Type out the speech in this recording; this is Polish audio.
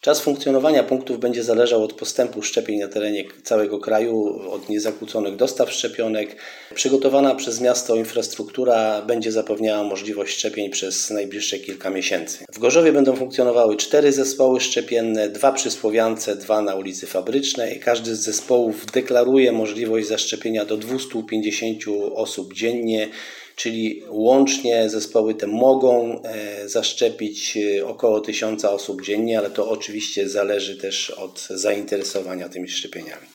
Czas funkcjonowania punktów będzie zależał od postępu szczepień na terenie całego kraju, od niezakłóconych dostaw szczepionek. Przygotowana przez miasto infrastruktura będzie zapewniała możliwość szczepień przez najbliższe kilka miesięcy. W Gorzowie będą funkcjonowały 4 zespoły szczepienne, 2 przy Słowiance, 2 na ulicy Fabrycznej. Każdy z zespołów deklaruje możliwość zaszczepienia do 250 osób dziennie, czyli łącznie zespoły te mogą zaszczepić około 1000 osób dziennie, ale to oczywiście zależy też od zainteresowania tymi szczepieniami.